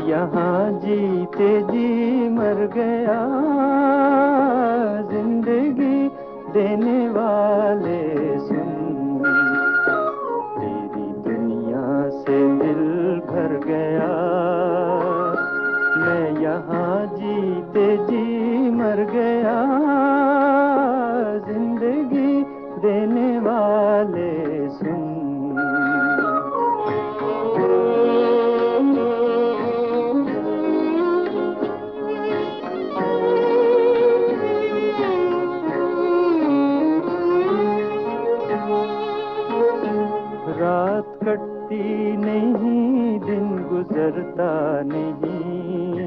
यहाँ जीते जी मर गया, जिंदगी देने वाले सुन, तेरी दुनिया से दिल भर गया। मैं यहाँ जीते जी मर गया, जिंदगी देने वाले सुन। रात कटती नहीं, दिन गुजरता नहीं,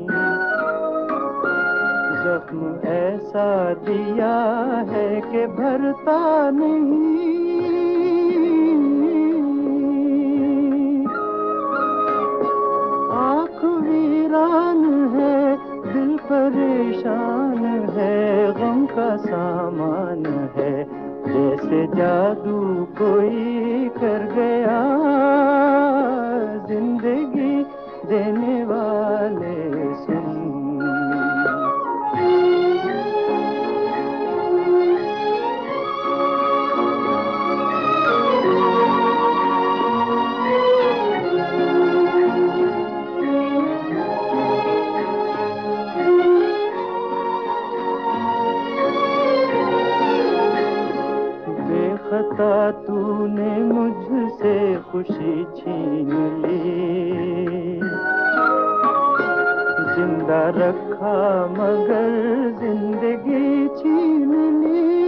जख्म ऐसा दिया है कि भरता नहीं। आँख वीरान है, दिल परेशान है, गम का सामान है, जैसे जादू कोई कर गया, जिंदगी देने वाले सुन। बेखता तूने मुझसे खुशी छीन ली, जिंदा रखा मगर जिंदगी छीन ली।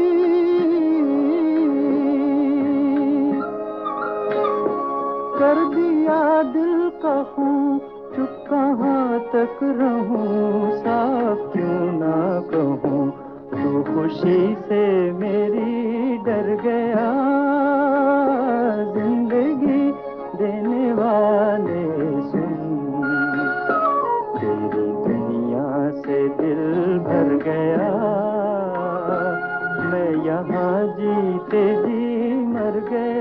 कर दिया दिल का खून, चुप कहाँ तक रहूं, साफ क्यों ना कहूँ, तू खुशी से मेरी डर गया, जिंदगी देने वाले सुन, तेरी दुनिया से दिल भर गया। मैं यहाँ जीते जी मर गया।